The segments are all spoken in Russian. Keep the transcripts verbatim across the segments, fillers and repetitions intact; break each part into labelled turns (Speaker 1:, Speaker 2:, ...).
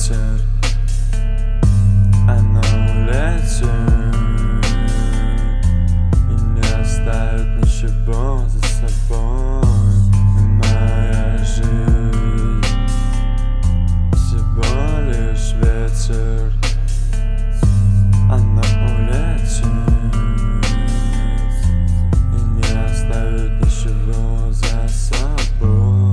Speaker 1: вечер, а на улице и не оставит ничего за собой. И моя жизнь всего лишь ветер, а на улице и не оставит ничего за собой.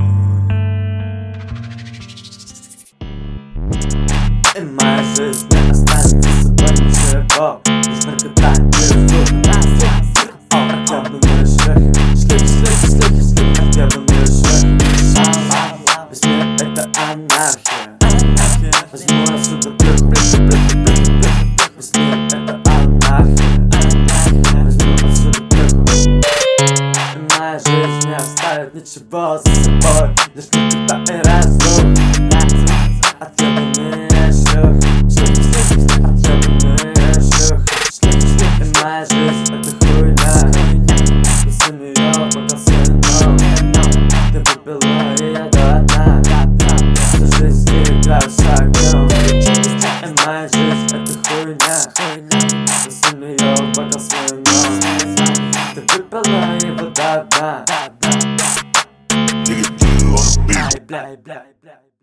Speaker 1: И моя жизнь не оставит за собой ничего, лишь наркотание безумно. Отъебанные шлюхи, шлюхи, шлюхи, шлюхи, шлюхи, отъебанные шлюхи. Весь мир — это анархия. Возьму отсюда плюху, плюху, плюху, плюху, плюху. Весь мир — это анархия. Возьму отсюда плюху. И моя жизнь не оставит ничего за собой, лишь никогда и разрух. Отъебанные шлюхи, шлюхи, шлюхи, отъебанные шлюхи, шлюхи, шлюхи. И моя жизнь — это хуйня. Из-за неё пока сыном ты выпила и я до дна. Всю жизнь играю с огнем. И моя жизнь — это хуйня. Из-за неё пока сыном ты выпила его до дна. Бля, бля, бля.